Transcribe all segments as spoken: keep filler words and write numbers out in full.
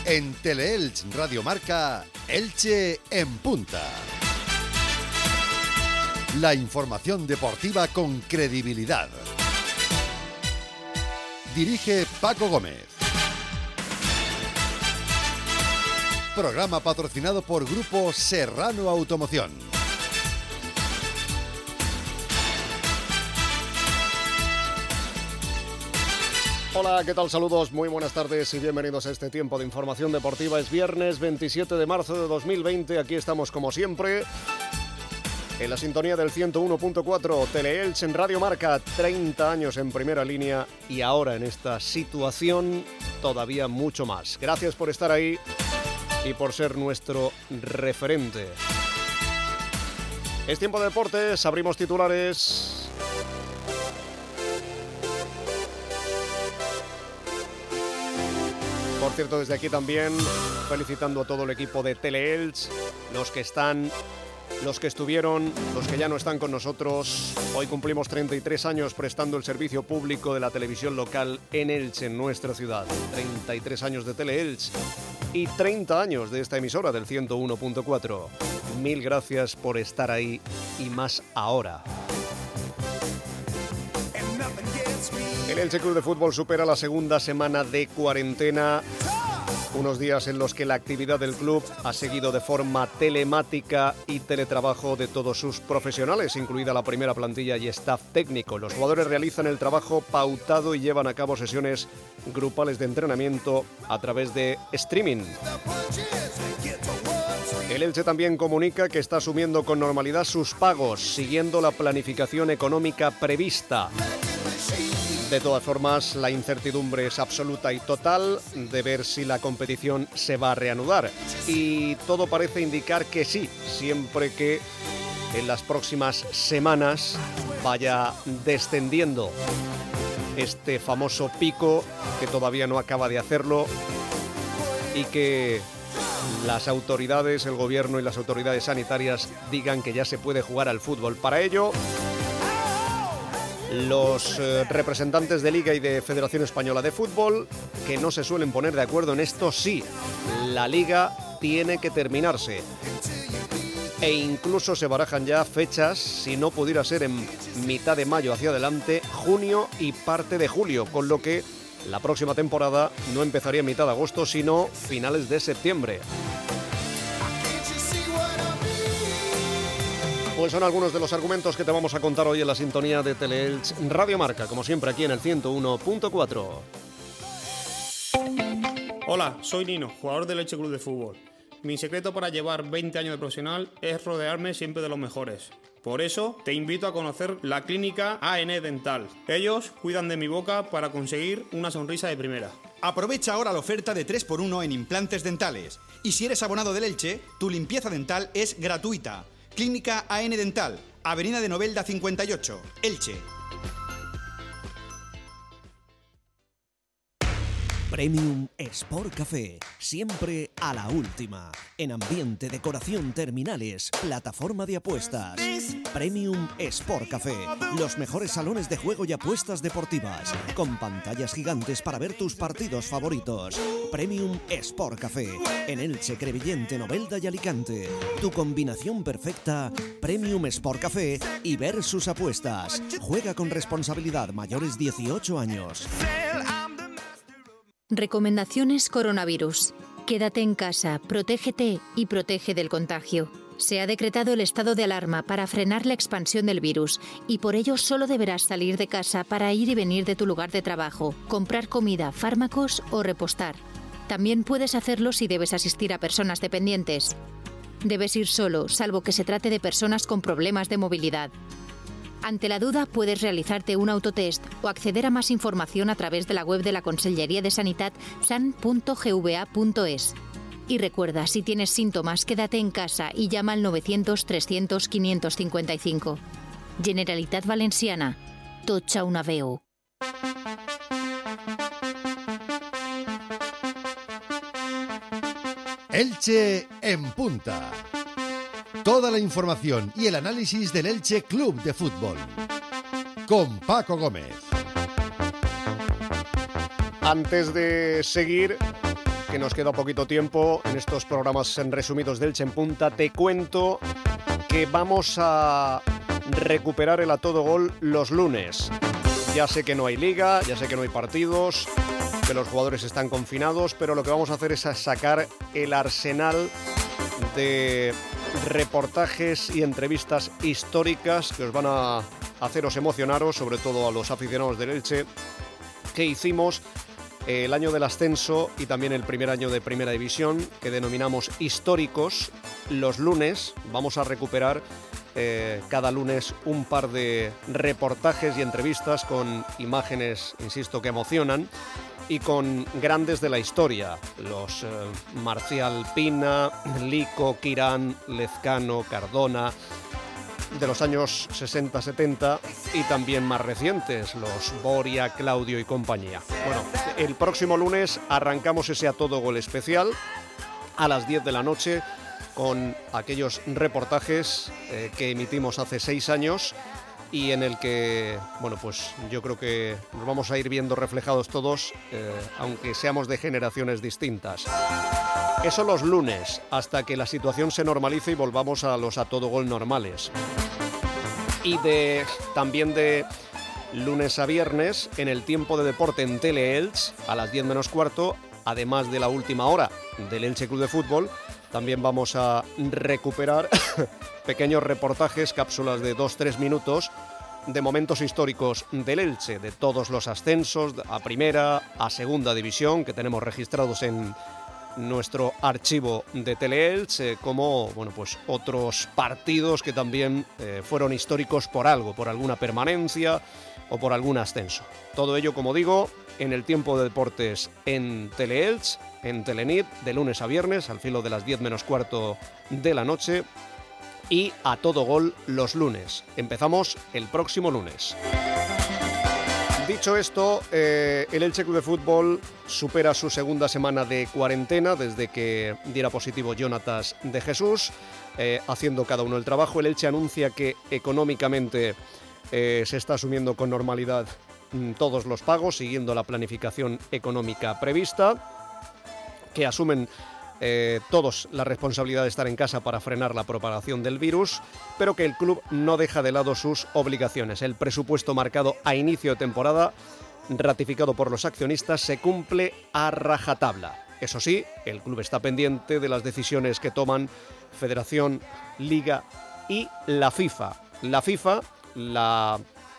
En Teleelch Radio Marca, Elche en punta. La información deportiva con credibilidad. Dirige Paco Gómez. Programa patrocinado por Grupo Serrano Automoción. Hola, ¿qué tal? Saludos, muy buenas tardes y bienvenidos a este tiempo de información deportiva. Es viernes veintisiete de marzo de dos mil veinte, aquí estamos como siempre en la sintonía del ciento uno punto cuatro, Teleelch en Radio Marca, treinta años en primera línea y ahora en esta situación todavía mucho más. Gracias por estar ahí y por ser nuestro referente. Es tiempo de deportes, abrimos titulares. Por cierto, desde aquí también felicitando a todo el equipo de Teleelch, los que están, los que estuvieron, los que ya no están con nosotros. Hoy cumplimos treinta y tres años prestando el servicio público de la televisión local en Elche, en nuestra ciudad. treinta y tres años de Teleelch y treinta años de esta emisora del ciento uno punto cuatro. Mil gracias por estar ahí y más ahora. El Elche Club de Fútbol supera la segunda semana de cuarentena, unos días en los que la actividad del club ha seguido de forma telemática y teletrabajo de todos sus profesionales, incluida la primera plantilla y staff técnico. Los jugadores realizan el trabajo pautado y llevan a cabo sesiones grupales de entrenamiento a través de streaming. El Elche también comunica que está asumiendo con normalidad sus pagos, siguiendo la planificación económica prevista. De todas formas, la incertidumbre es absoluta y total de ver si la competición se va a reanudar. Y todo parece indicar que sí, siempre que en las próximas semanas vaya descendiendo este famoso pico, que todavía no acaba de hacerlo, y que las autoridades, el gobierno y las autoridades sanitarias digan que ya se puede jugar al fútbol. Para ello, los eh, representantes de Liga y de Federación Española de Fútbol, que no se suelen poner de acuerdo en esto, sí, la Liga tiene que terminarse. E incluso se barajan ya fechas, si no pudiera ser en mitad de mayo hacia adelante, junio y parte de julio, con lo que la próxima temporada no empezaría en mitad de agosto, sino finales de septiembre. Pues son algunos de los argumentos que te vamos a contar hoy en la sintonía de Teleelch Radio Marca, como siempre aquí en el ciento uno punto cuatro. Hola, soy Nino, jugador del Elche Club de Fútbol. Mi secreto para llevar veinte años de profesional es rodearme siempre de los mejores. Por eso te invito a conocer la clínica A N Dental. Ellos cuidan de mi boca para conseguir una sonrisa de primera. Aprovecha ahora la oferta de tres por uno en implantes dentales. Y si eres abonado del Elche, tu limpieza dental es gratuita. Clínica A N Dental, Avenida de Novelda cincuenta y ocho, Elche. Premium Sport Café, siempre a la última. En ambiente, decoración, terminales, plataforma de apuestas. Premium Sport Café, los mejores salones de juego y apuestas deportivas, con pantallas gigantes para ver tus partidos favoritos. Premium Sport Café, en Elche, Crevillente, Novelda y Alicante. Tu combinación perfecta, Premium Sport Café y ver sus apuestas. Juega con responsabilidad, mayores dieciocho años. Recomendaciones coronavirus. Quédate en casa, protégete y protege del contagio. Se ha decretado el estado de alarma para frenar la expansión del virus y por ello solo deberás salir de casa para ir y venir de tu lugar de trabajo, comprar comida, fármacos o repostar. También puedes hacerlo si debes asistir a personas dependientes. Debes ir solo, salvo que se trate de personas con problemas de movilidad. Ante la duda, puedes realizarte un autotest o acceder a más información a través de la web de la Consellería de Sanitat san punto g v a punto es. Y recuerda, si tienes síntomas, quédate en casa y llama al novecientos trescientos quinientos cincuenta y cinco. Generalitat Valenciana. Totxa una veu. Elche en punta. Toda la información y el análisis del Elche Club de Fútbol. Con Paco Gómez. Antes de seguir, que nos queda poquito tiempo en estos programas en resumidos del Elche en Punta, te cuento que vamos a recuperar el A Todo Gol los lunes. Ya sé que no hay liga, ya sé que no hay partidos, que los jugadores están confinados, pero lo que vamos a hacer es sacar el arsenal de reportajes y entrevistas históricas que os van a haceros emocionaros, sobre todo a los aficionados del Elche, que hicimos el año del ascenso y también el primer año de Primera División, que denominamos históricos. Los lunes vamos a recuperar eh, cada lunes un par de reportajes y entrevistas con imágenes, insisto, que emocionan, y con grandes de la historia, los eh, Marcial Pina, Lico, Quirán, Lezcano, Cardona, de los años sesenta setenta, y también más recientes, los Boria, Claudio y compañía. Bueno, el próximo lunes arrancamos ese A Todo Gol especial a las diez de la noche con aquellos reportajes eh, que emitimos hace seis años y en el que, bueno, pues yo creo que nos vamos a ir viendo reflejados todos, eh, aunque seamos de generaciones distintas. Eso los lunes, hasta que la situación se normalice y volvamos a los A Todo Gol normales. Y de también de lunes a viernes, en el tiempo de deporte en Tele-Elche, a las diez menos cuarto, además de la última hora del Elche Club de Fútbol, también vamos a recuperar pequeños reportajes, cápsulas de dos tres minutos, de momentos históricos del Elche, de todos los ascensos a primera, a segunda división, que tenemos registrados en nuestro archivo de Tele-Elche, como bueno, pues otros partidos que también eh, fueron históricos por algo, por alguna permanencia o por algún ascenso. Todo ello, como digo, en el tiempo de deportes en Tele-Elche, en Telenit, de lunes a viernes, al filo de las diez menos cuarto de la noche, y A Todo Gol los lunes. Empezamos el próximo lunes. Dicho esto, eh, el Elche Club de Fútbol supera su segunda semana de cuarentena desde que diera positivo Jonatas de Jesús, eh, haciendo cada uno el trabajo. El Elche anuncia que económicamente eh, se está asumiendo con normalidad mm, todos los pagos, siguiendo la planificación económica prevista, que asumen Eh, todos la responsabilidad de estar en casa para frenar la propagación del virus, pero que el club no deja de lado sus obligaciones. El presupuesto marcado a inicio de temporada, ratificado por los accionistas, se cumple a rajatabla. Eso sí, el club está pendiente de las decisiones que toman Federación, Liga y la FIFA. La FIFA, la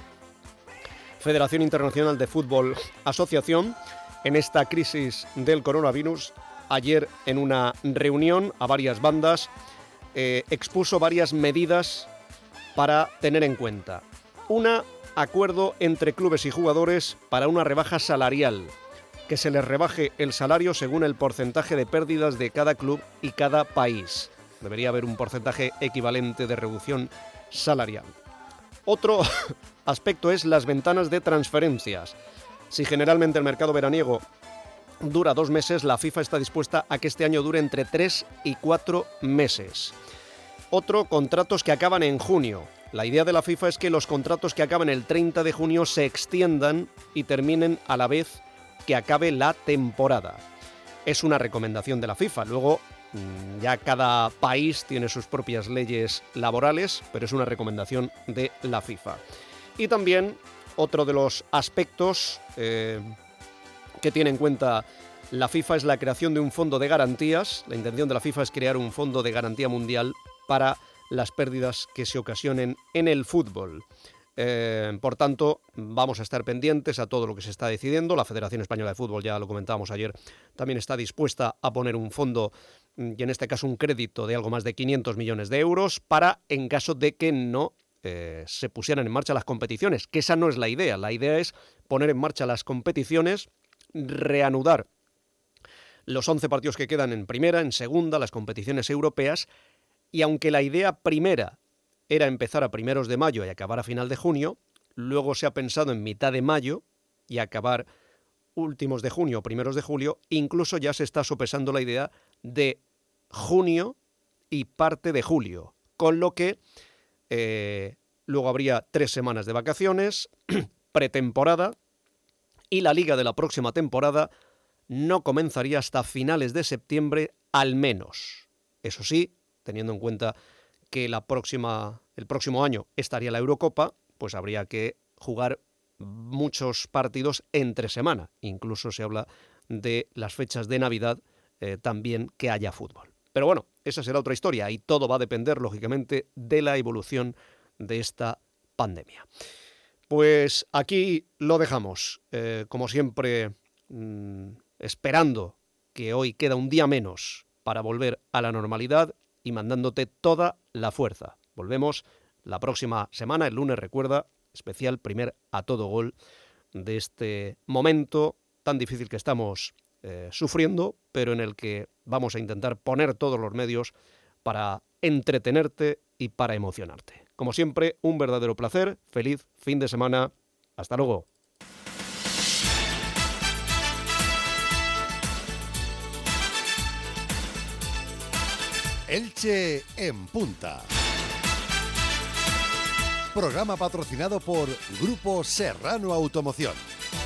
Federación Internacional de Fútbol Asociación, en esta crisis del coronavirus, ayer en una reunión a varias bandas eh, expuso varias medidas para tener en cuenta. Una, acuerdo entre clubes y jugadores para una rebaja salarial, que se les rebaje el salario según el porcentaje de pérdidas de cada club y cada país. Debería haber un porcentaje equivalente de reducción salarial. Otro aspecto es las ventanas de transferencias. Si generalmente el mercado veraniego dura dos meses, la FIFA está dispuesta a que este año dure entre tres y cuatro meses. Otro, contratos que acaban en junio. La idea de la FIFA es que los contratos que acaban el treinta de junio se extiendan y terminen a la vez que acabe la temporada. Es una recomendación de la FIFA. Luego, ya cada país tiene sus propias leyes laborales, pero es una recomendación de la FIFA. Y también otro de los aspectos Eh, que tiene en cuenta la FIFA es la creación de un fondo de garantías. La intención de la FIFA es crear un fondo de garantía mundial para las pérdidas que se ocasionen en el fútbol. Eh, por tanto, vamos a estar pendientes a todo lo que se está decidiendo. La Federación Española de Fútbol, ya lo comentábamos ayer, también está dispuesta a poner un fondo, y en este caso un crédito de algo más de quinientos millones de euros, para, en caso de que no eh, se pusieran en marcha las competiciones, que esa no es la idea. La idea es poner en marcha las competiciones, reanudar los once partidos que quedan en primera, en segunda, las competiciones europeas, y aunque la idea primera era empezar a primeros de mayo y acabar a final de junio, luego se ha pensado en mitad de mayo y acabar últimos de junio o primeros de julio, incluso ya se está sopesando la idea de junio y parte de julio, con lo que eh, luego habría tres semanas de vacaciones, pretemporada, y la liga de la próxima temporada no comenzaría hasta finales de septiembre al menos. Eso sí, teniendo en cuenta que la próxima, el próximo año estaría la Eurocopa, pues habría que jugar muchos partidos entre semana. Incluso se habla de las fechas de Navidad eh, también que haya fútbol. Pero bueno, esa será otra historia y todo va a depender, lógicamente, de la evolución de esta pandemia. Pues aquí lo dejamos. Eh, como siempre, mmm, esperando que hoy queda un día menos para volver a la normalidad y mandándote toda la fuerza. Volvemos la próxima semana, el lunes, recuerda, especial primer a todo gol de este momento tan difícil que estamos eh, sufriendo, pero en el que vamos a intentar poner todos los medios para entretenerte y para emocionarte. Como siempre, un verdadero placer, feliz fin de semana, hasta luego. Elche en Punta. Programa patrocinado por Grupo Serrano Automoción.